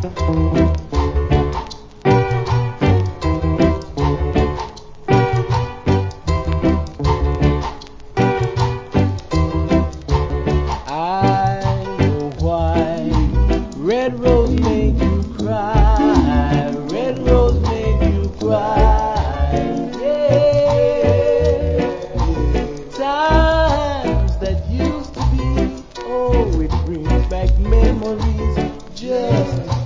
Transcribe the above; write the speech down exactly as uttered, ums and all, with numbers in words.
I know why red rose make you cry. Red rose make you cry. Yeah. Times that used to be, oh, it brings back memories just